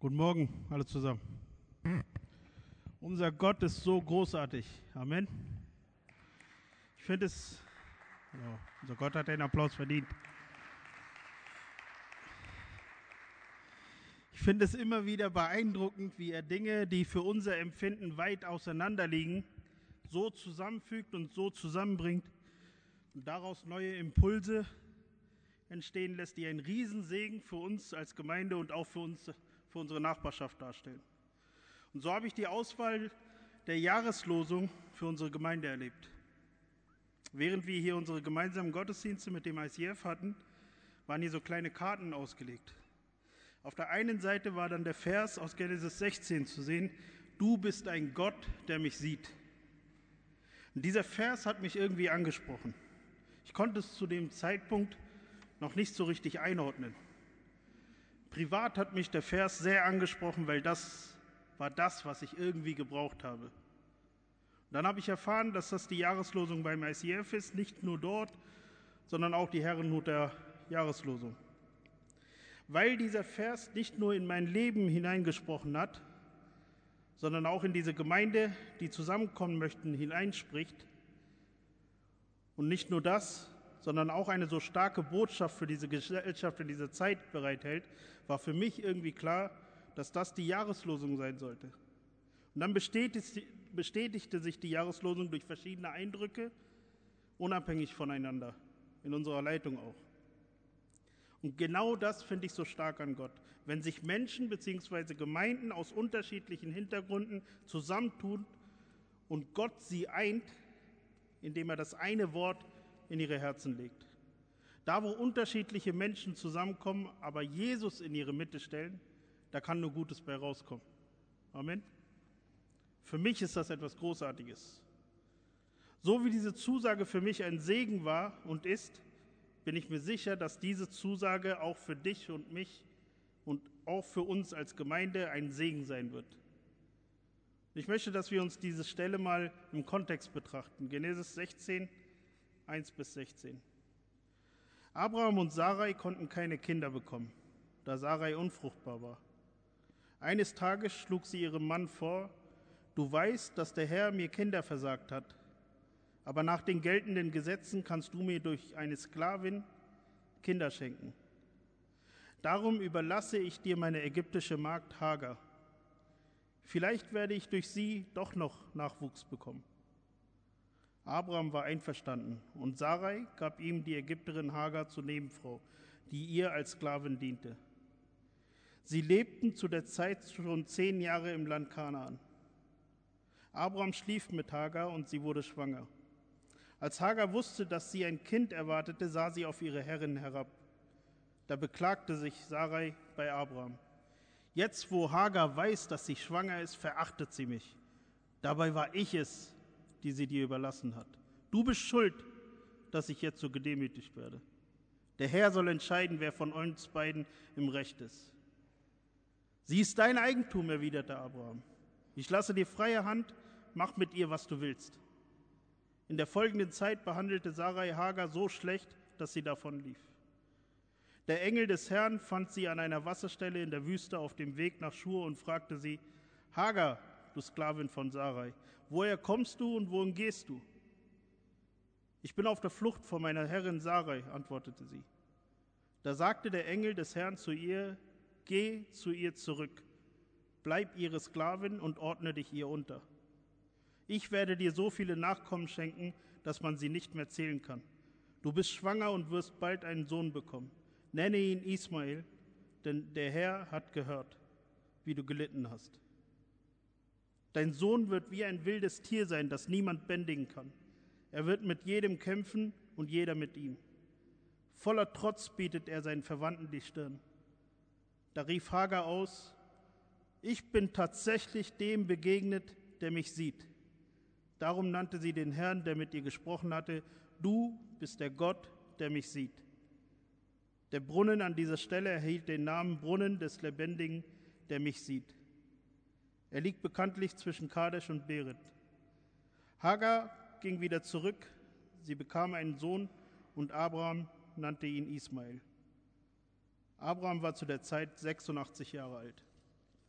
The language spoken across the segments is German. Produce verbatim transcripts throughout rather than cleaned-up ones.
Guten Morgen, alle zusammen. Unser Gott ist so großartig. Amen. Ich finde es, ja, unser Gott hat den Applaus verdient. Ich finde es immer wieder beeindruckend, wie er Dinge, die für unser Empfinden weit auseinander liegen, so zusammenfügt und so zusammenbringt und daraus neue Impulse entstehen lässt, die einen Riesensegen für uns als Gemeinde und auch für uns, für unsere Nachbarschaft darstellen. Und so habe ich die Auswahl der Jahreslosung für unsere Gemeinde erlebt. Während wir hier unsere gemeinsamen Gottesdienste mit dem I C F hatten, waren hier so kleine Karten ausgelegt. Auf der einen Seite war dann der Vers aus Genesis sechzehn zu sehen: Du bist ein Gott, der mich sieht. Und dieser Vers hat mich irgendwie angesprochen. Ich konnte es zu dem Zeitpunkt noch nicht so richtig einordnen. Privat hat mich der Vers sehr angesprochen, weil das war das, was ich irgendwie gebraucht habe. Und dann habe ich erfahren, dass das die Jahreslosung beim I C F ist, nicht nur dort, sondern auch die Herrenhut der Jahreslosung. Weil dieser Vers nicht nur in mein Leben hineingesprochen hat, sondern auch in diese Gemeinde, die zusammenkommen möchten, hineinspricht. Und nicht nur das, sondern auch eine so starke Botschaft für diese Gesellschaft in dieser Zeit bereithält, war für mich irgendwie klar, dass das die Jahreslosung sein sollte. Und dann bestätigte sich die Jahreslosung durch verschiedene Eindrücke, unabhängig voneinander, in unserer Leitung auch. Und genau das finde ich so stark an Gott. Wenn sich Menschen bzw. Gemeinden aus unterschiedlichen Hintergründen zusammentun und Gott sie eint, indem er das eine Wort in ihre Herzen legt. Da, wo unterschiedliche Menschen zusammenkommen, aber Jesus in ihre Mitte stellen, da kann nur Gutes bei rauskommen. Amen. Für mich ist das etwas Großartiges. So wie diese Zusage für mich ein Segen war und ist, bin ich mir sicher, dass diese Zusage auch für dich und mich und auch für uns als Gemeinde ein Segen sein wird. Ich möchte, dass wir uns diese Stelle mal im Kontext betrachten. Genesis sechzehn, eins bis sechzehn. Abraham und Sarai konnten keine Kinder bekommen, da Sarai unfruchtbar war. Eines Tages schlug sie ihrem Mann vor: Du weißt, dass der Herr mir Kinder versagt hat, aber nach den geltenden Gesetzen kannst du mir durch eine Sklavin Kinder schenken. Darum überlasse ich dir meine ägyptische Magd Hagar. Vielleicht werde ich durch sie doch noch Nachwuchs bekommen. Abraham war einverstanden und Sarai gab ihm die Ägypterin Hagar zur Nebenfrau, die ihr als Sklavin diente. Sie lebten zu der Zeit schon zehn Jahre im Land Kanaan. Abraham schlief mit Hagar und sie wurde schwanger. Als Hagar wusste, dass sie ein Kind erwartete, sah sie auf ihre Herrin herab. Da beklagte sich Sarai bei Abraham: Jetzt, wo Hagar weiß, dass sie schwanger ist, verachtet sie mich. Dabei war ich es, die sie dir überlassen hat. Du bist schuld, dass ich jetzt so gedemütigt werde. Der Herr soll entscheiden, wer von uns beiden im Recht ist. Sie ist dein Eigentum, erwiderte Abraham. Ich lasse dir freie Hand, mach mit ihr, was du willst. In der folgenden Zeit behandelte Sarai Hagar so schlecht, dass sie davonlief. Der Engel des Herrn fand sie an einer Wasserstelle in der Wüste auf dem Weg nach Schur und fragte sie: Hagar, du Sklavin von Sarai, woher kommst du und wohin gehst du? Ich bin auf der Flucht vor meiner Herrin Sarai, antwortete sie. Da sagte der Engel des Herrn zu ihr: Geh zu ihr zurück, bleib ihre Sklavin und ordne dich ihr unter. Ich werde dir so viele Nachkommen schenken, dass man sie nicht mehr zählen kann. Du bist schwanger und wirst bald einen Sohn bekommen. Nenne ihn Ismael, denn der Herr hat gehört, wie du gelitten hast. Dein Sohn wird wie ein wildes Tier sein, das niemand bändigen kann. Er wird mit jedem kämpfen und jeder mit ihm. Voller Trotz bietet er seinen Verwandten die Stirn. Da rief Hagar aus: Ich bin tatsächlich dem begegnet, der mich sieht. Darum nannte sie den Herrn, der mit ihr gesprochen hatte: Du bist der Gott, der mich sieht. Der Brunnen an dieser Stelle erhielt den Namen Brunnen des Lebendigen, der mich sieht. Er liegt bekanntlich zwischen Kadesh und Bered. Hagar ging wieder zurück, sie bekam einen Sohn und Abraham nannte ihn Ismael. Abraham war zu der Zeit sechsundachtzig Jahre alt.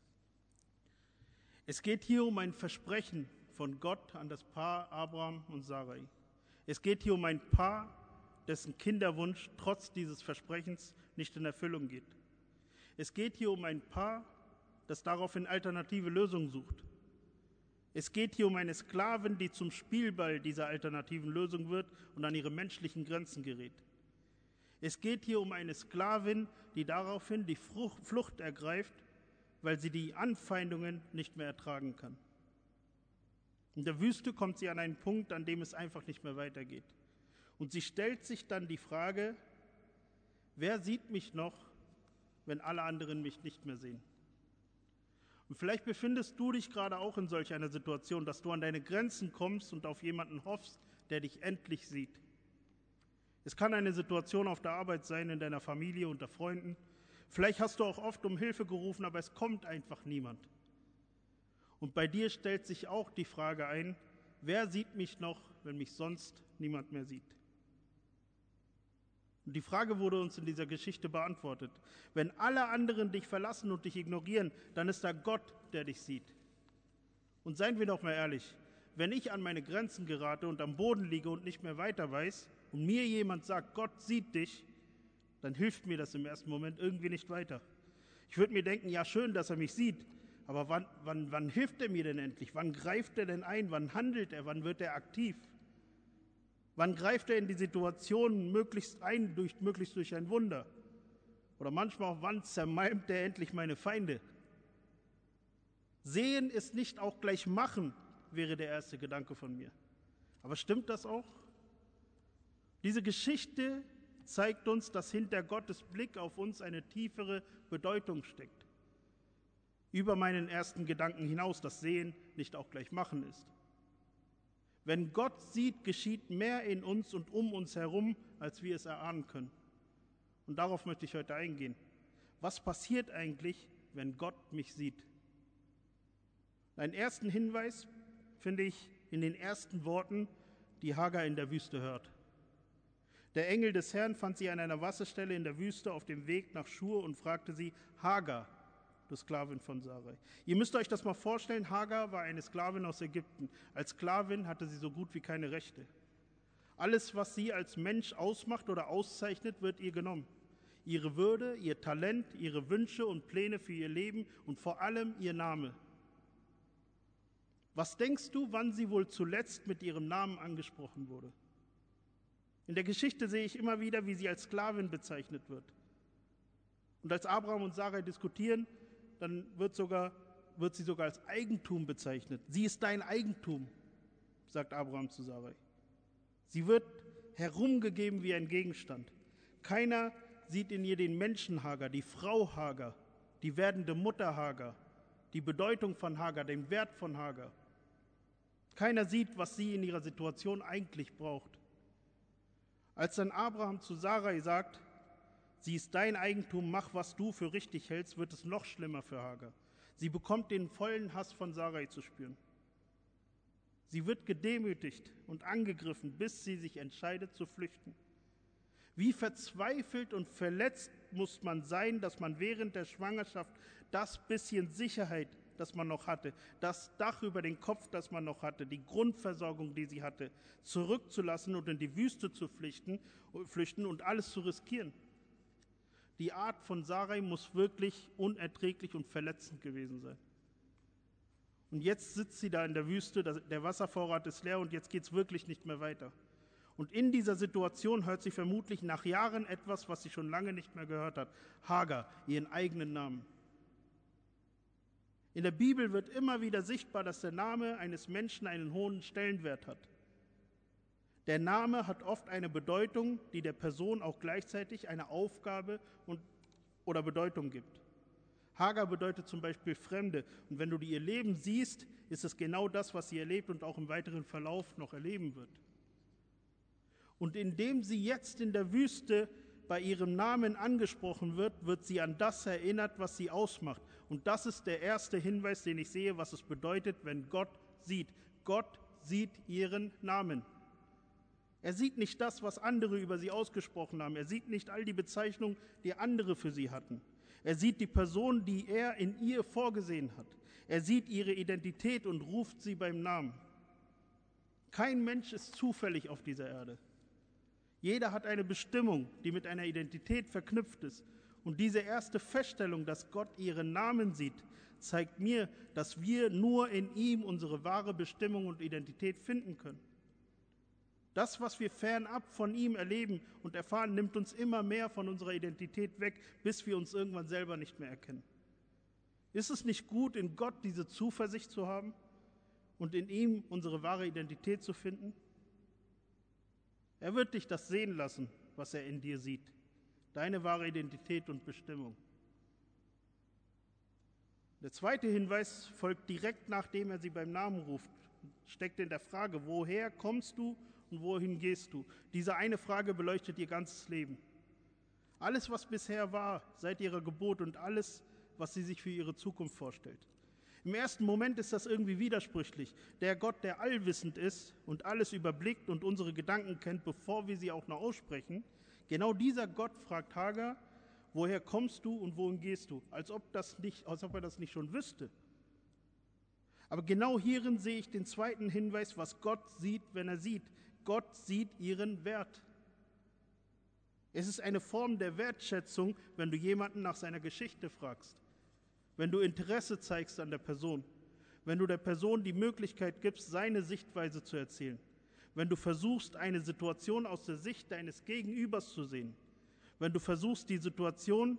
Es geht hier um ein Versprechen von Gott an das Paar Abraham und Sarai. Es geht hier um ein Paar, dessen Kinderwunsch trotz dieses Versprechens nicht in Erfüllung geht. Es geht hier um ein Paar, das daraufhin alternative Lösungen sucht. Es geht hier um eine Sklavin, die zum Spielball dieser alternativen Lösung wird und an ihre menschlichen Grenzen gerät. Es geht hier um eine Sklavin, die daraufhin die Flucht ergreift, weil sie die Anfeindungen nicht mehr ertragen kann. In der Wüste kommt sie an einen Punkt, an dem es einfach nicht mehr weitergeht. Und sie stellt sich dann die Frage, wer sieht mich noch, wenn alle anderen mich nicht mehr sehen? Und vielleicht befindest du dich gerade auch in solch einer Situation, dass du an deine Grenzen kommst und auf jemanden hoffst, der dich endlich sieht. Es kann eine Situation auf der Arbeit sein, in deiner Familie, unter Freunden. Vielleicht hast du auch oft um Hilfe gerufen, aber es kommt einfach niemand. Und bei dir stellt sich auch die Frage ein, wer sieht mich noch, wenn mich sonst niemand mehr sieht? Und die Frage wurde uns in dieser Geschichte beantwortet. Wenn alle anderen dich verlassen und dich ignorieren, dann ist da Gott, der dich sieht. Und seien wir doch mal ehrlich, wenn ich an meine Grenzen gerate und am Boden liege und nicht mehr weiter weiß und mir jemand sagt, Gott sieht dich, dann hilft mir das im ersten Moment irgendwie nicht weiter. Ich würde mir denken, ja schön, dass er mich sieht, aber wann, wann, wann hilft er mir denn endlich? Wann greift er denn ein? Wann handelt er? Wann wird er aktiv? Wann greift er in die Situation möglichst ein, durch, möglichst durch ein Wunder? Oder manchmal auch, wann zermalmt er endlich meine Feinde? Sehen ist nicht auch gleich machen, wäre der erste Gedanke von mir. Aber stimmt das auch? Diese Geschichte zeigt uns, dass hinter Gottes Blick auf uns eine tiefere Bedeutung steckt. Über meinen ersten Gedanken hinaus, dass Sehen nicht auch gleich machen ist. Wenn Gott sieht, geschieht mehr in uns und um uns herum, als wir es erahnen können. Und darauf möchte ich heute eingehen. Was passiert eigentlich, wenn Gott mich sieht? Einen ersten Hinweis finde ich in den ersten Worten, die Hagar in der Wüste hört. Der Engel des Herrn fand sie an einer Wasserstelle in der Wüste auf dem Weg nach Schur und fragte sie, Hagar, du Sklavin von Sarai. Ihr müsst euch das mal vorstellen, Hagar war eine Sklavin aus Ägypten. Als Sklavin hatte sie so gut wie keine Rechte. Alles, was sie als Mensch ausmacht oder auszeichnet, wird ihr genommen. Ihre Würde, ihr Talent, ihre Wünsche und Pläne für ihr Leben und vor allem ihr Name. Was denkst du, wann sie wohl zuletzt mit ihrem Namen angesprochen wurde? In der Geschichte sehe ich immer wieder, wie sie als Sklavin bezeichnet wird. Und als Abraham und Sarai diskutieren, dann wird, sogar, wird sie sogar als Eigentum bezeichnet. Sie ist dein Eigentum, sagt Abraham zu Sarai. Sie wird herumgegeben wie ein Gegenstand. Keiner sieht in ihr den Menschen Hagar, die Frau Hagar, die werdende Mutter Hagar, die Bedeutung von Hagar, den Wert von Hagar. Keiner sieht, was sie in ihrer Situation eigentlich braucht. Als dann Abraham zu Sarai sagt, sie ist dein Eigentum, mach, was du für richtig hältst, wird es noch schlimmer für Hagar. Sie bekommt den vollen Hass von Sarai zu spüren. Sie wird gedemütigt und angegriffen, bis sie sich entscheidet zu flüchten. Wie verzweifelt und verletzt muss man sein, dass man während der Schwangerschaft das bisschen Sicherheit, das man noch hatte, das Dach über den Kopf, das man noch hatte, die Grundversorgung, die sie hatte, zurückzulassen und in die Wüste zu flüchten, flüchten und alles zu riskieren. Die Art von Sarai muss wirklich unerträglich und verletzend gewesen sein. Und jetzt sitzt sie da in der Wüste, der Wasservorrat ist leer und jetzt geht es wirklich nicht mehr weiter. Und in dieser Situation hört sie vermutlich nach Jahren etwas, was sie schon lange nicht mehr gehört hat. Hagar, ihren eigenen Namen. In der Bibel wird immer wieder sichtbar, dass der Name eines Menschen einen hohen Stellenwert hat. Der Name hat oft eine Bedeutung, die der Person auch gleichzeitig eine Aufgabe und, oder Bedeutung gibt. Hagar bedeutet zum Beispiel Fremde. Und wenn du ihr Leben siehst, ist es genau das, was sie erlebt und auch im weiteren Verlauf noch erleben wird. Und indem sie jetzt in der Wüste bei ihrem Namen angesprochen wird, wird sie an das erinnert, was sie ausmacht. Und das ist der erste Hinweis, den ich sehe, was es bedeutet, wenn Gott sieht. Gott sieht ihren Namen. Er sieht nicht das, was andere über sie ausgesprochen haben. Er sieht nicht all die Bezeichnungen, die andere für sie hatten. Er sieht die Person, die er in ihr vorgesehen hat. Er sieht ihre Identität und ruft sie beim Namen. Kein Mensch ist zufällig auf dieser Erde. Jeder hat eine Bestimmung, die mit einer Identität verknüpft ist. Und diese erste Feststellung, dass Gott ihren Namen sieht, zeigt mir, dass wir nur in ihm unsere wahre Bestimmung und Identität finden können. Das, was wir fernab von ihm erleben und erfahren, nimmt uns immer mehr von unserer Identität weg, bis wir uns irgendwann selber nicht mehr erkennen. Ist es nicht gut, in Gott diese Zuversicht zu haben und in ihm unsere wahre Identität zu finden? Er wird dich das sehen lassen, was er in dir sieht, deine wahre Identität und Bestimmung. Der zweite Hinweis folgt direkt, nachdem er sie beim Namen ruft, steckt in der Frage, woher kommst du und wohin gehst du? Diese eine Frage beleuchtet ihr ganzes Leben. Alles, was bisher war, seit ihrer Geburt und alles, was sie sich für ihre Zukunft vorstellt. Im ersten Moment ist das irgendwie widersprüchlich. Der Gott, der allwissend ist und alles überblickt und unsere Gedanken kennt, bevor wir sie auch noch aussprechen, genau dieser Gott fragt Hagar, woher kommst du und wohin gehst du? Als ob, das nicht, als ob er das nicht schon wüsste. Aber genau hierin sehe ich den zweiten Hinweis, was Gott sieht, wenn er sieht. Gott sieht ihren Wert. Es ist eine Form der Wertschätzung, wenn du jemanden nach seiner Geschichte fragst, wenn du Interesse zeigst an der Person, wenn du der Person die Möglichkeit gibst, seine Sichtweise zu erzählen, wenn du versuchst, eine Situation aus der Sicht deines Gegenübers zu sehen, wenn du versuchst, die Situation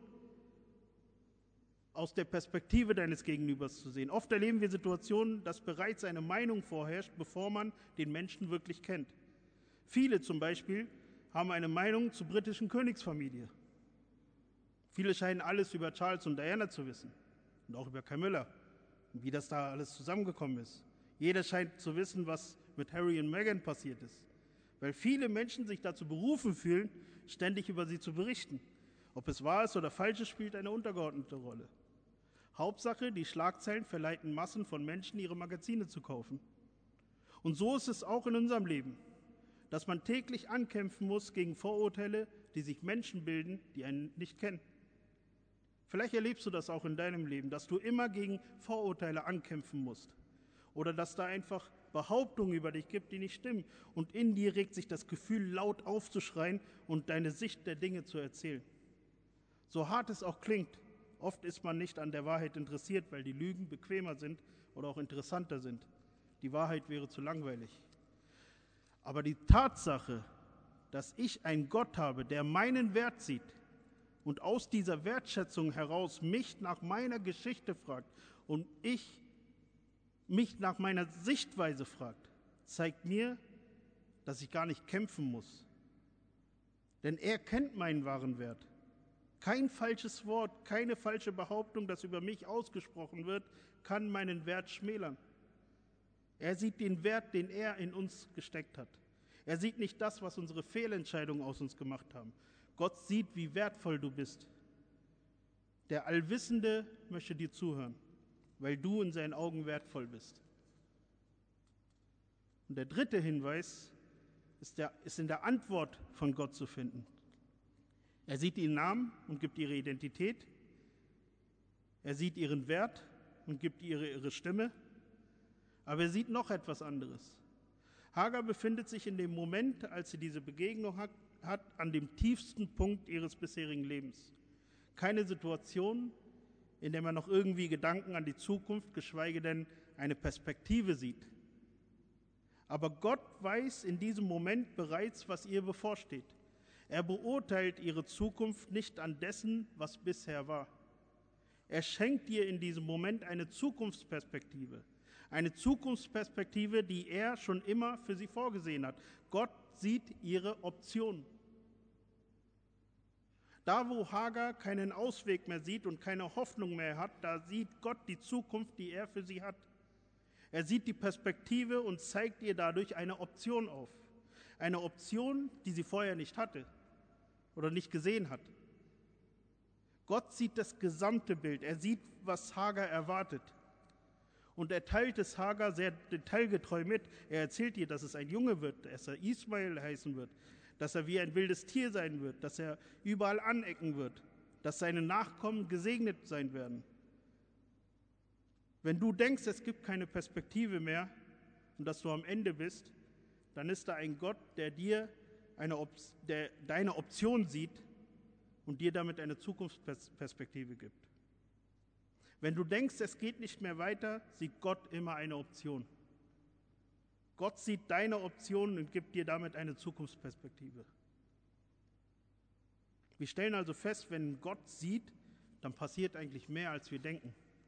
aus der Perspektive deines Gegenübers zu sehen. Oft erleben wir Situationen, dass bereits eine Meinung vorherrscht, bevor man den Menschen wirklich kennt. Viele zum Beispiel haben eine Meinung zur britischen Königsfamilie. Viele scheinen alles über Charles und Diana zu wissen und auch über Camilla und wie das da alles zusammengekommen ist. Jeder scheint zu wissen, was mit Harry und Meghan passiert ist, weil viele Menschen sich dazu berufen fühlen, ständig über sie zu berichten. Ob es wahr ist oder falsch ist, spielt eine untergeordnete Rolle. Hauptsache, die Schlagzeilen verleiten Massen von Menschen, ihre Magazine zu kaufen. Und so ist es auch in unserem Leben, dass man täglich ankämpfen muss gegen Vorurteile, die sich Menschen bilden, die einen nicht kennen. Vielleicht erlebst du das auch in deinem Leben, dass du immer gegen Vorurteile ankämpfen musst. Oder dass da einfach Behauptungen über dich gibt, die nicht stimmen. Und in dir regt sich das Gefühl, laut aufzuschreien und deine Sicht der Dinge zu erzählen. So hart es auch klingt, oft ist man nicht an der Wahrheit interessiert, weil die Lügen bequemer sind oder auch interessanter sind. Die Wahrheit wäre zu langweilig. Aber die Tatsache, dass ich einen Gott habe, der meinen Wert sieht und aus dieser Wertschätzung heraus mich nach meiner Geschichte fragt und ich mich nach meiner Sichtweise fragt, zeigt mir, dass ich gar nicht kämpfen muss. Denn er kennt meinen wahren Wert. Kein falsches Wort, keine falsche Behauptung, das über mich ausgesprochen wird, kann meinen Wert schmälern. Er sieht den Wert, den er in uns gesteckt hat. Er sieht nicht das, was unsere Fehlentscheidungen aus uns gemacht haben. Gott sieht, wie wertvoll du bist. Der Allwissende möchte dir zuhören, weil du in seinen Augen wertvoll bist. Und der dritte Hinweis ist, der, ist in der Antwort von Gott zu finden. Er sieht ihren Namen und gibt ihre Identität. Er sieht ihren Wert und gibt ihre, ihre Stimme. Aber er sieht noch etwas anderes. Hagar befindet sich in dem Moment, als sie diese Begegnung hat, hat, an dem tiefsten Punkt ihres bisherigen Lebens. Keine Situation, in der man noch irgendwie Gedanken an die Zukunft, geschweige denn eine Perspektive sieht. Aber Gott weiß in diesem Moment bereits, was ihr bevorsteht. Er beurteilt ihre Zukunft nicht an dessen, was bisher war. Er schenkt ihr in diesem Moment eine Zukunftsperspektive. Eine Zukunftsperspektive, die er schon immer für sie vorgesehen hat. Gott sieht ihre Optionen. Da, wo Hagar keinen Ausweg mehr sieht und keine Hoffnung mehr hat, da sieht Gott die Zukunft, die er für sie hat. Er sieht die Perspektive und zeigt ihr dadurch eine Option auf. Eine Option, die sie vorher nicht hatte oder nicht gesehen hat. Gott sieht das gesamte Bild. Er sieht, was Hagar erwartet. Und er teilt es Hagar sehr detailgetreu mit. Er erzählt ihr, dass es ein Junge wird, dass er Ismael heißen wird, dass er wie ein wildes Tier sein wird, dass er überall anecken wird, dass seine Nachkommen gesegnet sein werden. Wenn du denkst, es gibt keine Perspektive mehr und dass du am Ende bist, dann ist da ein Gott, der dir eine Op- der deine Option sieht und dir damit eine Zukunftsperspektive gibt. Wenn du denkst, es geht nicht mehr weiter, sieht Gott immer eine Option. Gott sieht deine Option und gibt dir damit eine Zukunftsperspektive. Wir stellen also fest, wenn Gott sieht, dann passiert eigentlich mehr, als wir denken.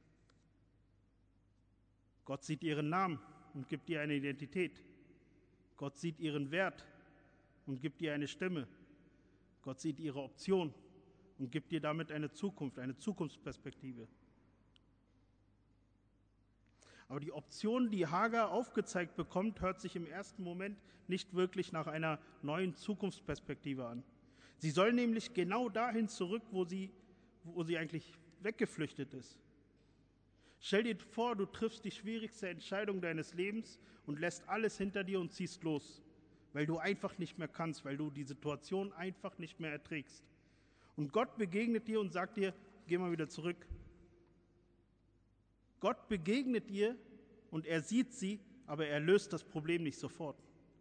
Gott sieht ihren Namen und gibt ihr eine Identität. Gott sieht ihren Wert und gibt ihr eine Stimme. Gott sieht ihre Option und gibt ihr damit eine Zukunft, eine Zukunftsperspektive. Aber die Option, die Hagar aufgezeigt bekommt, hört sich im ersten Moment nicht wirklich nach einer neuen Zukunftsperspektive an. Sie soll nämlich genau dahin zurück, wo sie, wo sie eigentlich weggeflüchtet ist. Stell dir vor, du triffst die schwierigste Entscheidung deines Lebens und lässt alles hinter dir und ziehst los, weil du einfach nicht mehr kannst, weil du die Situation einfach nicht mehr erträgst. Und Gott begegnet dir und sagt dir, geh mal wieder zurück. Gott begegnet dir und er sieht sie, aber er löst das Problem nicht sofort.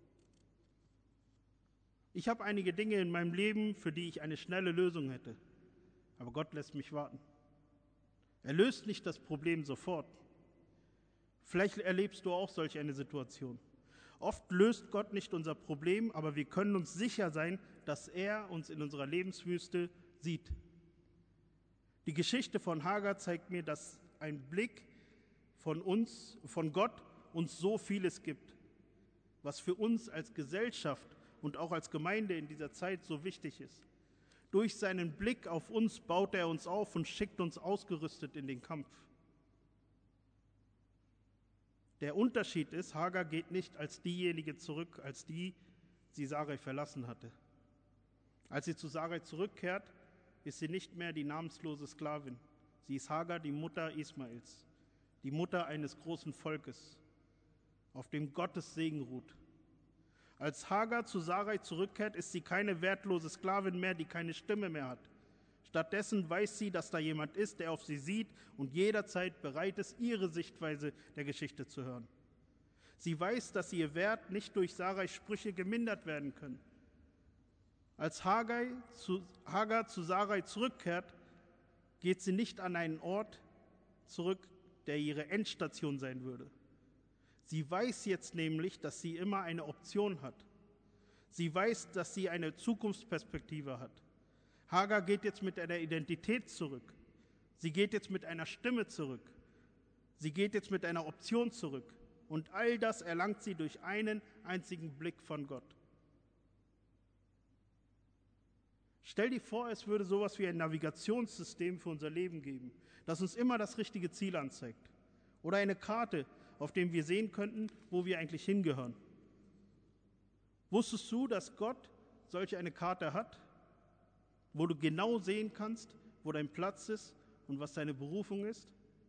Ich habe einige Dinge in meinem Leben, für die ich eine schnelle Lösung hätte, aber Gott lässt mich warten. Er löst nicht das Problem sofort. Vielleicht erlebst du auch solch eine Situation. Oft löst Gott nicht unser Problem, aber wir können uns sicher sein, dass er uns in unserer Lebenswüste sieht. Die Geschichte von Hagar zeigt mir, dass ein Blick von uns, von Gott uns so vieles gibt, was für uns als Gesellschaft und auch als Gemeinde in dieser Zeit so wichtig ist. Durch seinen Blick auf uns baut er uns auf und schickt uns ausgerüstet in den Kampf. Der Unterschied ist, Hagar geht nicht als diejenige zurück, als die sie Sarai verlassen hatte. Als sie zu Sarai zurückkehrt, ist sie nicht mehr die namenslose Sklavin. Sie ist Hagar, die Mutter Ismaels, die Mutter eines großen Volkes, auf dem Gottes Segen ruht. Als Hagar zu Sarai zurückkehrt, ist sie keine wertlose Sklavin mehr, die keine Stimme mehr hat. Stattdessen weiß sie, dass da jemand ist, der auf sie sieht und jederzeit bereit ist, ihre Sichtweise der Geschichte zu hören. Sie weiß, dass ihr Wert nicht durch Sarais Sprüche gemindert werden können. Als Hagar zu, Hagar zu Sarai zurückkehrt, geht sie nicht an einen Ort zurück, der ihre Endstation sein würde. Sie weiß jetzt nämlich, dass sie immer eine Option hat. Sie weiß, dass sie eine Zukunftsperspektive hat. Hagar geht jetzt mit einer Identität zurück. Sie geht jetzt mit einer Stimme zurück. Sie geht jetzt mit einer Option zurück. Und all das erlangt sie durch einen einzigen Blick von Gott. Stell dir vor, es würde sowas wie ein Navigationssystem für unser Leben geben, das uns immer das richtige Ziel anzeigt. Oder eine Karte, auf dem wir sehen könnten, wo wir eigentlich hingehören. Wusstest du, dass Gott solch eine Karte hat, wo du genau sehen kannst, wo dein Platz ist und was deine Berufung ist?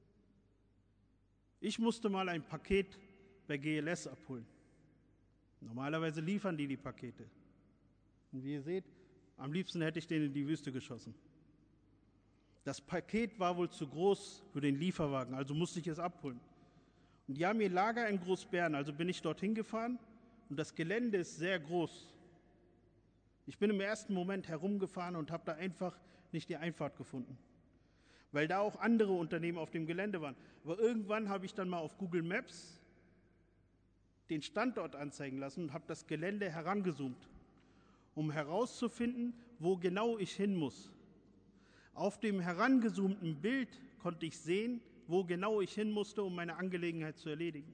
Ich musste mal ein Paket bei G L S abholen. Normalerweise liefern die die Pakete. Und wie ihr seht, am liebsten hätte ich den in die Wüste geschossen. Das Paket war wohl zu groß für den Lieferwagen, also musste ich es abholen. Und die haben ihr Lager in Großbären, also bin ich dorthin gefahren und das Gelände ist sehr groß. Ich bin im ersten Moment herumgefahren und habe da einfach nicht die Einfahrt gefunden, weil da auch andere Unternehmen auf dem Gelände waren. Aber irgendwann habe ich dann mal auf Google Maps den Standort anzeigen lassen und habe das Gelände herangezoomt, um herauszufinden, wo genau ich hin muss. Auf dem herangezoomten Bild konnte ich sehen, wo genau ich hin musste, um meine Angelegenheit zu erledigen.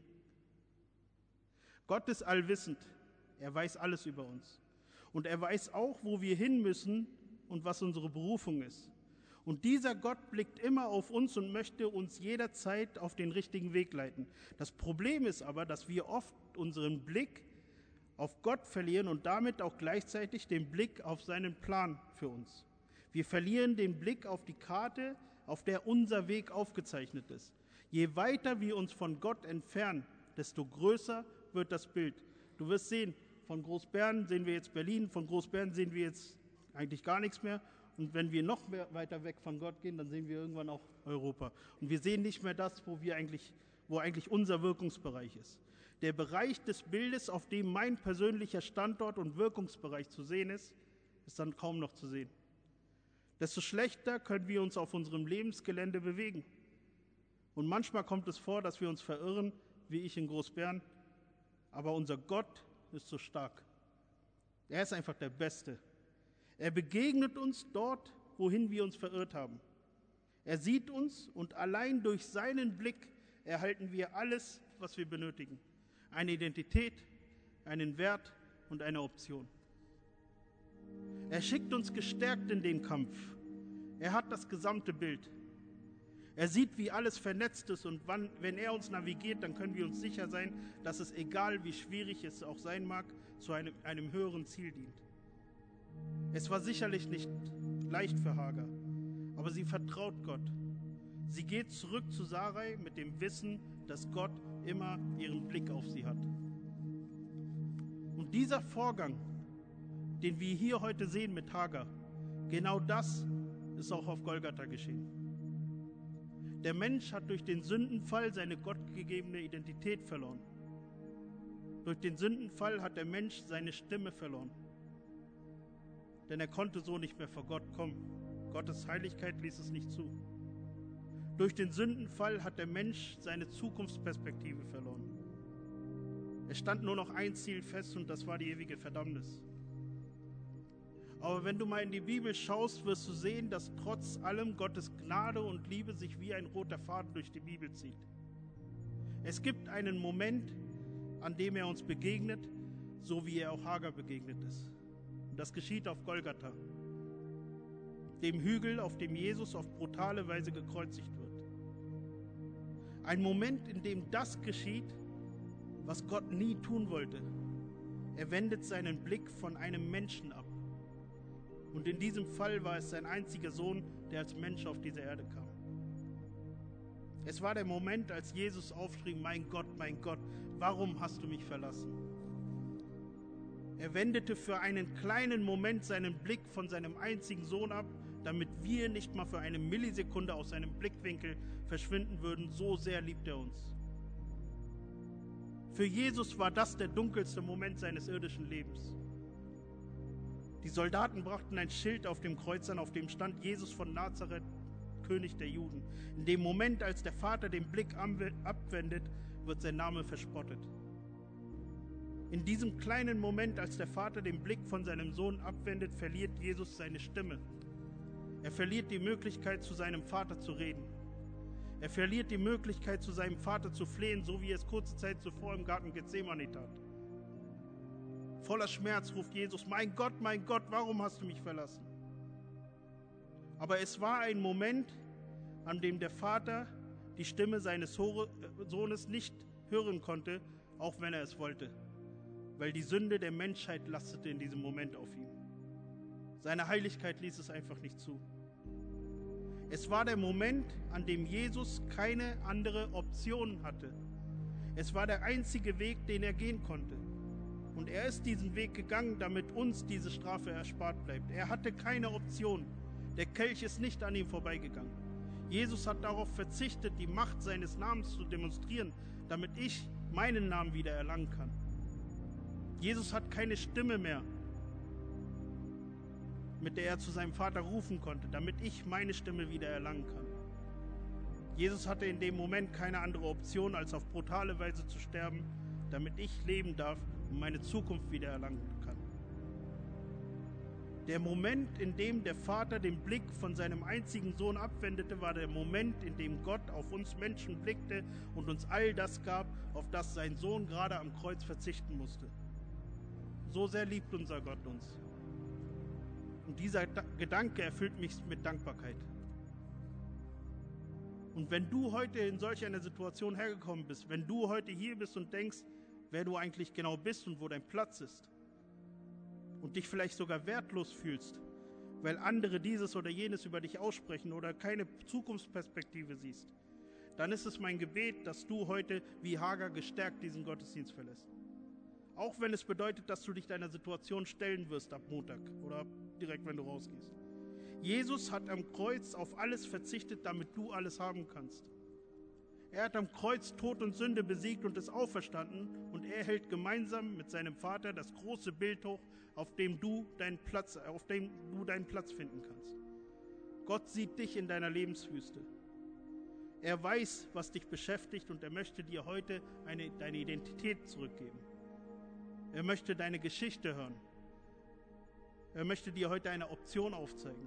Gott ist allwissend. Er weiß alles über uns. Und er weiß auch, wo wir hin müssen und was unsere Berufung ist. Und dieser Gott blickt immer auf uns und möchte uns jederzeit auf den richtigen Weg leiten. Das Problem ist aber, dass wir oft unseren Blick auf Gott verlieren und damit auch gleichzeitig den Blick auf seinen Plan für uns. Wir verlieren den Blick auf die Karte, auf der unser Weg aufgezeichnet ist. Je weiter wir uns von Gott entfernen, desto größer wird das Bild. Du wirst sehen, von Großbären sehen wir jetzt Berlin, von Großbären sehen wir jetzt eigentlich gar nichts mehr Und wenn wir noch mehr weiter weg von Gott gehen, dann sehen wir irgendwann auch Europa. Und wir sehen nicht mehr das, wo wir eigentlich, wo eigentlich unser Wirkungsbereich ist. Der Bereich des Bildes, auf dem mein persönlicher Standort und Wirkungsbereich zu sehen ist, ist dann kaum noch zu sehen. Desto schlechter können wir uns auf unserem Lebensgelände bewegen. Und manchmal kommt es vor, dass wir uns verirren, wie ich in Großbären, aber unser Gott ist so stark. Er ist einfach der Beste. Er begegnet uns dort, wohin wir uns verirrt haben. Er sieht uns und allein durch seinen Blick erhalten wir alles, was wir benötigen. Eine Identität, einen Wert und eine Option. Er schickt uns gestärkt in den Kampf. Er hat das gesamte Bild. Er sieht, wie alles vernetzt ist und wann, wenn er uns navigiert, dann können wir uns sicher sein, dass es, egal wie schwierig es auch sein mag, zu einem, einem höheren Ziel dient. Es war sicherlich nicht leicht für Hagar, aber sie vertraut Gott. Sie geht zurück zu Sarai mit dem Wissen, dass Gott immer ihren Blick auf sie hat. Und dieser Vorgang, den wir hier heute sehen mit Hagar, genau das ist auch auf Golgatha geschehen. Der Mensch hat durch den Sündenfall seine gottgegebene Identität verloren. Durch den Sündenfall hat der Mensch seine Stimme verloren. Denn er konnte so nicht mehr vor Gott kommen. Gottes Heiligkeit ließ es nicht zu. Durch den Sündenfall hat der Mensch seine Zukunftsperspektive verloren. Es stand nur noch ein Ziel fest und das war die ewige Verdammnis. Aber wenn du mal in die Bibel schaust, wirst du sehen, dass trotz allem Gottes Gnade und Liebe sich wie ein roter Faden durch die Bibel zieht. Es gibt einen Moment, an dem er uns begegnet, so wie er auch Hagar begegnet ist. Und das geschieht auf Golgatha, dem Hügel, auf dem Jesus auf brutale Weise gekreuzigt wird. Ein Moment, in dem das geschieht, was Gott nie tun wollte. Er wendet seinen Blick von einem Menschen ab. Und in diesem Fall war es sein einziger Sohn, der als Mensch auf diese Erde kam. Es war der Moment, als Jesus aufschrie: Mein Gott, mein Gott, warum hast du mich verlassen? Er wendete für einen kleinen Moment seinen Blick von seinem einzigen Sohn ab, damit wir nicht mal für eine Millisekunde aus seinem Blickwinkel verschwinden würden. So sehr liebt er uns. Für Jesus war das der dunkelste Moment seines irdischen Lebens. Die Soldaten brachten ein Schild auf dem Kreuz an, auf dem stand: Jesus von Nazareth, König der Juden. In dem Moment, als der Vater den Blick abwendet, wird sein Name verspottet. In diesem kleinen Moment, als der Vater den Blick von seinem Sohn abwendet, verliert Jesus seine Stimme. Er verliert die Möglichkeit, zu seinem Vater zu reden. Er verliert die Möglichkeit, zu seinem Vater zu flehen, so wie er es kurze Zeit zuvor im Garten Gethsemane tat. Voller Schmerz ruft Jesus: Mein Gott, mein Gott, warum hast du mich verlassen? Aber es war ein Moment, an dem der Vater die Stimme seines Sohnes nicht hören konnte, auch wenn er es wollte, weil die Sünde der Menschheit lastete in diesem Moment auf ihm. Seine Heiligkeit ließ es einfach nicht zu. Es war der Moment, an dem Jesus keine andere Option hatte. Es war der einzige Weg, den er gehen konnte. Und er ist diesen Weg gegangen, damit uns diese Strafe erspart bleibt. Er hatte keine Option. Der Kelch ist nicht an ihm vorbeigegangen. Jesus hat darauf verzichtet, die Macht seines Namens zu demonstrieren, damit ich meinen Namen wieder erlangen kann. Jesus hat keine Stimme mehr, mit der er zu seinem Vater rufen konnte, damit ich meine Stimme wieder erlangen kann. Jesus hatte in dem Moment keine andere Option, als auf brutale Weise zu sterben, damit ich leben darf und meine Zukunft wieder erlangen kann. Der Moment, in dem der Vater den Blick von seinem einzigen Sohn abwendete, war der Moment, in dem Gott auf uns Menschen blickte und uns all das gab, auf das sein Sohn gerade am Kreuz verzichten musste. So sehr liebt unser Gott uns. Und dieser Gedanke erfüllt mich mit Dankbarkeit. Und wenn du heute in solch einer Situation hergekommen bist, wenn du heute hier bist und denkst, wer du eigentlich genau bist und wo dein Platz ist, und dich vielleicht sogar wertlos fühlst, weil andere dieses oder jenes über dich aussprechen oder keine Zukunftsperspektive siehst, dann ist es mein Gebet, dass du heute wie Hagar gestärkt diesen Gottesdienst verlässt. Auch wenn es bedeutet, dass du dich deiner Situation stellen wirst ab Montag oder direkt, wenn du rausgehst. Jesus hat am Kreuz auf alles verzichtet, damit du alles haben kannst. Er hat am Kreuz Tod und Sünde besiegt und ist auferstanden, und er hält gemeinsam mit seinem Vater das große Bild hoch, auf dem du deinen Platz, auf dem du deinen Platz finden kannst. Gott sieht dich in deiner Lebenswüste. Er weiß, was dich beschäftigt, und er möchte dir heute eine, deine Identität zurückgeben. Er möchte deine Geschichte hören. Er möchte dir heute eine Option aufzeigen.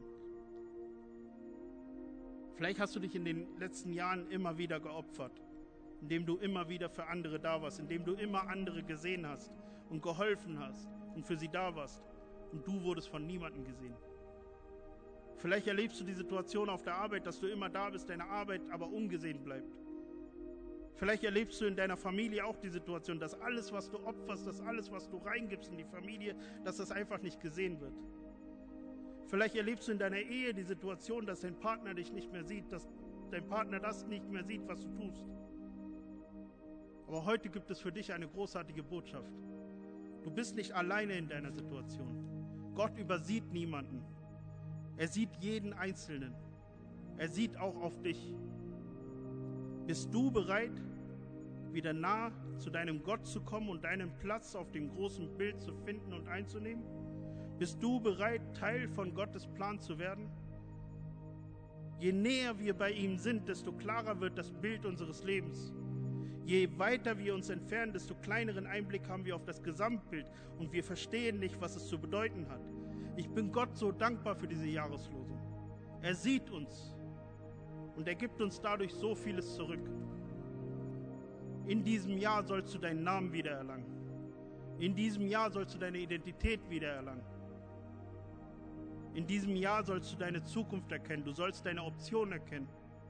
Vielleicht hast du dich in den letzten Jahren immer wieder geopfert, indem du immer wieder für andere da warst, indem du immer andere gesehen hast und geholfen hast und für sie da warst, und du wurdest von niemandem gesehen. Vielleicht erlebst du die Situation auf der Arbeit, dass du immer da bist, deine Arbeit aber ungesehen bleibt. Vielleicht erlebst du in deiner Familie auch die Situation, dass alles, was du opferst, dass alles, was du reingibst in die Familie, dass das einfach nicht gesehen wird. Vielleicht erlebst du in deiner Ehe die Situation, dass dein Partner dich nicht mehr sieht, dass dein Partner das nicht mehr sieht, was du tust. Aber heute gibt es für dich eine großartige Botschaft. Du bist nicht alleine in deiner Situation. Gott übersieht niemanden. Er sieht jeden Einzelnen. Er sieht auch auf dich. Bist du bereit, wieder nah zu deinem Gott zu kommen und deinen Platz auf dem großen Bild zu finden und einzunehmen? Bist du bereit, Teil von Gottes Plan zu werden? Je näher wir bei ihm sind, desto klarer wird das Bild unseres Lebens. Je weiter wir uns entfernen, desto kleineren Einblick haben wir auf das Gesamtbild, und wir verstehen nicht, was es zu bedeuten hat. Ich bin Gott so dankbar für diese Jahreslosung. Er sieht uns, und er gibt uns dadurch so vieles zurück. In diesem Jahr sollst du deinen Namen wiedererlangen. In diesem Jahr sollst du deine Identität wiedererlangen. In diesem Jahr sollst du deine Zukunft erkennen. Du sollst deine Option erkennen.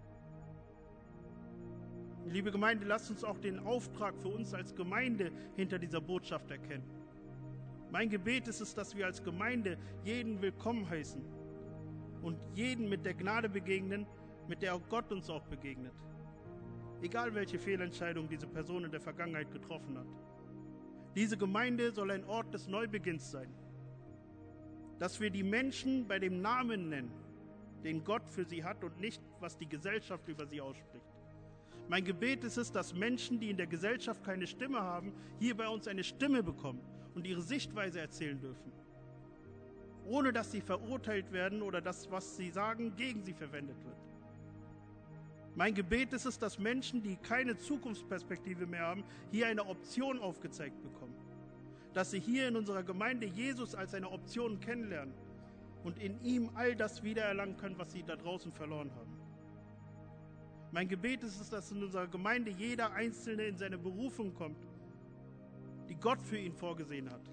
Liebe Gemeinde, lasst uns auch den Auftrag für uns als Gemeinde hinter dieser Botschaft erkennen. Mein Gebet ist es, dass wir als Gemeinde jeden willkommen heißen und jeden mit der Gnade begegnen, mit der auch Gott uns auch begegnet. Egal welche Fehlentscheidung diese Person in der Vergangenheit getroffen hat. Diese Gemeinde soll ein Ort des Neubeginns sein. Dass wir die Menschen bei dem Namen nennen, den Gott für sie hat, und nicht, was die Gesellschaft über sie ausspricht. Mein Gebet ist es, dass Menschen, die in der Gesellschaft keine Stimme haben, hier bei uns eine Stimme bekommen und ihre Sichtweise erzählen dürfen. Ohne dass sie verurteilt werden oder das, was sie sagen, gegen sie verwendet wird. Mein Gebet ist es, dass Menschen, die keine Zukunftsperspektive mehr haben, hier eine Option aufgezeigt bekommen. Dass sie hier in unserer Gemeinde Jesus als eine Option kennenlernen und in ihm all das wiedererlangen können, was sie da draußen verloren haben. Mein Gebet ist es, dass in unserer Gemeinde jeder Einzelne in seine Berufung kommt, die Gott für ihn vorgesehen hat.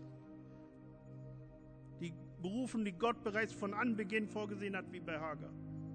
Die Berufung, die Gott bereits von Anbeginn vorgesehen hat, wie bei Hagar.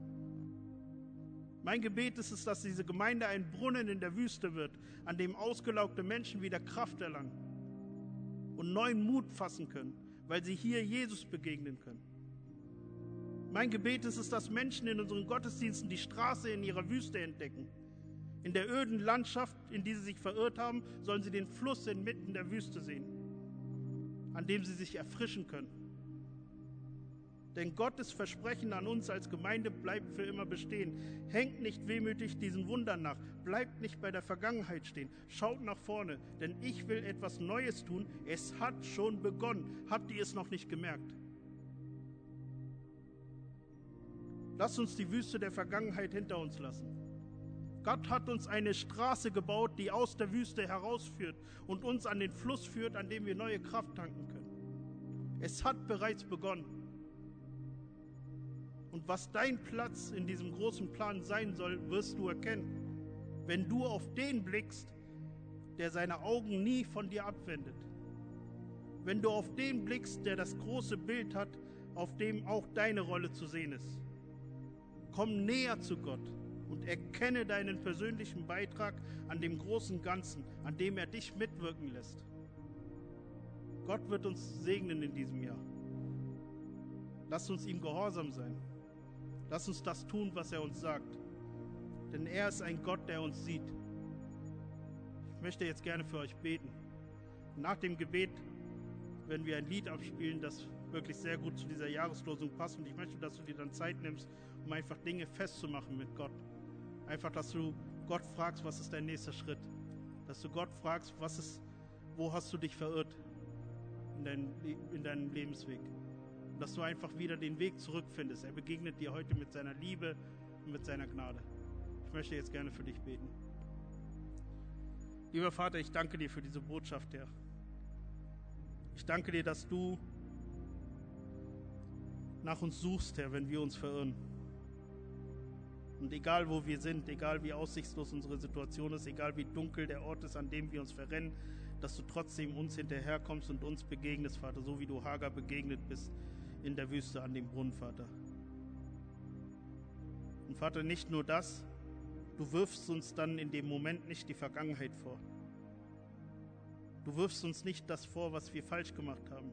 Mein Gebet ist es, dass diese Gemeinde ein Brunnen in der Wüste wird, an dem ausgelaugte Menschen wieder Kraft erlangen und neuen Mut fassen können, weil sie hier Jesus begegnen können. Mein Gebet ist es, dass Menschen in unseren Gottesdiensten die Straße in ihrer Wüste entdecken. In der öden Landschaft, in die sie sich verirrt haben, sollen sie den Fluss inmitten der Wüste sehen, an dem sie sich erfrischen können. Denn Gottes Versprechen an uns als Gemeinde bleibt für immer bestehen. Hängt nicht wehmütig diesen Wundern nach. Bleibt nicht bei der Vergangenheit stehen. Schaut nach vorne, denn ich will etwas Neues tun. Es hat schon begonnen. Habt ihr es noch nicht gemerkt? Lasst uns die Wüste der Vergangenheit hinter uns lassen. Gott hat uns eine Straße gebaut, die aus der Wüste herausführt und uns an den Fluss führt, an dem wir neue Kraft tanken können. Es hat bereits begonnen. Und was dein Platz in diesem großen Plan sein soll, wirst du erkennen, wenn du auf den blickst, der seine Augen nie von dir abwendet. Wenn du auf den blickst, der das große Bild hat, auf dem auch deine Rolle zu sehen ist. Komm näher zu Gott und erkenne deinen persönlichen Beitrag an dem großen Ganzen, an dem er dich mitwirken lässt. Gott wird uns segnen in diesem Jahr. Lass uns ihm gehorsam sein. Lass uns das tun, was er uns sagt. Denn er ist ein Gott, der uns sieht. Ich möchte jetzt gerne für euch beten. Nach dem Gebet werden wir ein Lied abspielen, das wirklich sehr gut zu dieser Jahreslosung passt. Und ich möchte, dass du dir dann Zeit nimmst, um einfach Dinge festzumachen mit Gott. Einfach, dass du Gott fragst, was ist dein nächster Schritt? Dass du Gott fragst, was ist, wo hast du dich verirrt in, dein, in deinem Lebensweg? Und dass du einfach wieder den Weg zurückfindest. Er begegnet dir heute mit seiner Liebe und mit seiner Gnade. Ich möchte jetzt gerne für dich beten. Lieber Vater, ich danke dir für diese Botschaft, Herr. Ich danke dir, dass du nach uns suchst, Herr, wenn wir uns verirren. Und egal, wo wir sind, egal wie aussichtslos unsere Situation ist, egal wie dunkel der Ort ist, an dem wir uns verrennen, dass du trotzdem uns hinterherkommst und uns begegnest, Vater, so wie du Hagar begegnet bist in der Wüste an dem Brunnen, Vater. Und Vater, nicht nur das, du wirfst uns dann in dem Moment nicht die Vergangenheit vor. Du wirfst uns nicht das vor, was wir falsch gemacht haben.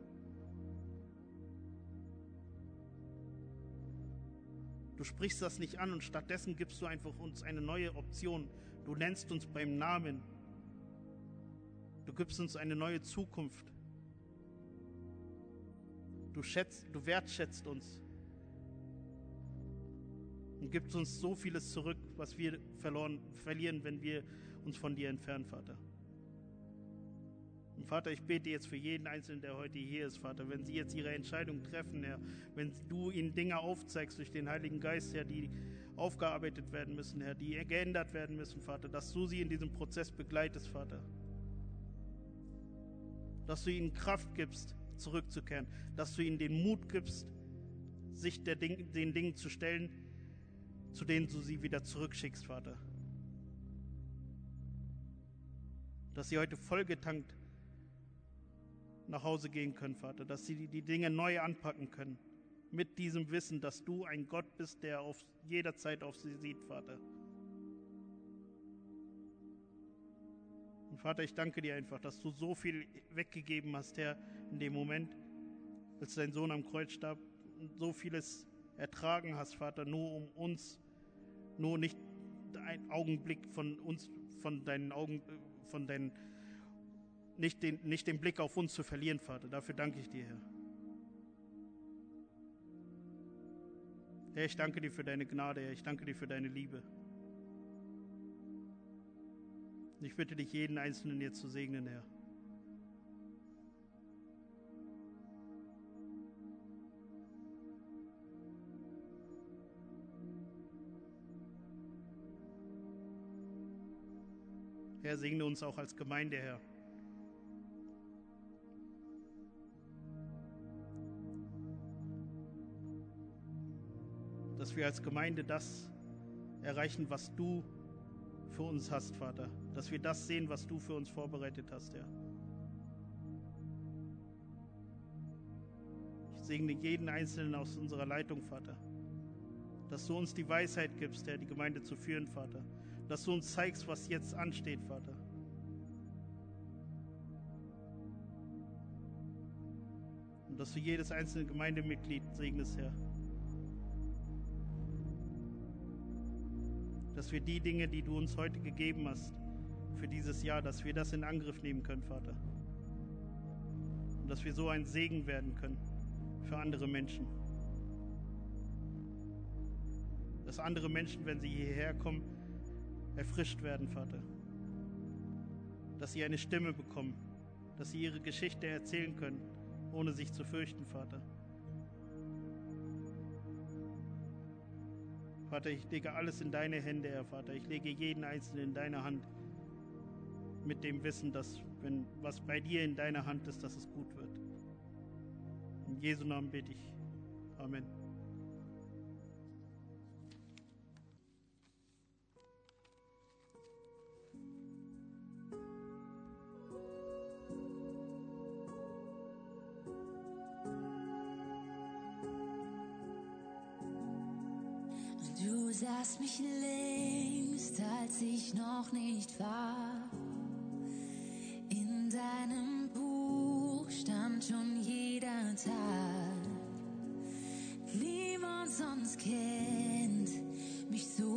Du sprichst das nicht an und stattdessen gibst du einfach uns eine neue Option. Du nennst uns beim Namen. Du gibst uns eine neue Zukunft. Du schätzt, du wertschätzt uns und gibst uns so vieles zurück, was wir verloren, verlieren, wenn wir uns von dir entfernen, Vater. Und Vater, ich bete jetzt für jeden Einzelnen, der heute hier ist, Vater, wenn sie jetzt ihre Entscheidung treffen, Herr, wenn du ihnen Dinge aufzeigst durch den Heiligen Geist, Herr, die aufgearbeitet werden müssen, Herr, die geändert werden müssen, Vater, dass du sie in diesem Prozess begleitest, Vater. Dass du ihnen Kraft gibst, zurückzukehren, dass du ihnen den Mut gibst, sich der Ding, den Dingen zu stellen, zu denen du sie wieder zurückschickst, Vater. Dass sie heute vollgetankt nach Hause gehen können, Vater, dass sie die Dinge neu anpacken können, mit diesem Wissen, dass du ein Gott bist, der auf jederzeit auf sie sieht, Vater. Und Vater, ich danke dir einfach, dass du so viel weggegeben hast, Herr, in dem Moment, als dein Sohn am Kreuz starb, und so vieles ertragen hast, Vater, nur um uns, nur nicht einen Augenblick von uns, von deinen Augen, von deinen Nicht den, nicht den Blick auf uns zu verlieren, Vater. Dafür danke ich dir, Herr. Herr, ich danke dir für deine Gnade, Herr. Ich danke dir für deine Liebe. Ich bitte dich, jeden Einzelnen jetzt zu segnen, Herr. Herr, segne uns auch als Gemeinde, Herr. Dass wir als Gemeinde das erreichen, was du für uns hast, Vater. Dass wir das sehen, was du für uns vorbereitet hast, Herr. Ich segne jeden Einzelnen aus unserer Leitung, Vater. Dass du uns die Weisheit gibst, Herr, die Gemeinde zu führen, Vater. Dass du uns zeigst, was jetzt ansteht, Vater. Und dass du jedes einzelne Gemeindemitglied segnest, Herr. Dass wir die Dinge, die du uns heute gegeben hast, für dieses Jahr, dass wir das in Angriff nehmen können, Vater. Und dass wir so ein Segen werden können für andere Menschen. Dass andere Menschen, wenn sie hierher kommen, erfrischt werden, Vater. Dass sie eine Stimme bekommen, dass sie ihre Geschichte erzählen können, ohne sich zu fürchten, Vater. Vater, ich lege alles in deine Hände, Herr Vater. Ich lege jeden Einzelnen in deine Hand. Mit dem Wissen, dass, wenn was bei dir in deiner Hand ist, dass es gut wird. In Jesu Namen bete ich. Amen. Du sahst mich längst, als ich noch nicht war. In deinem Buch stand schon jeder Tag. Niemand sonst kennt mich so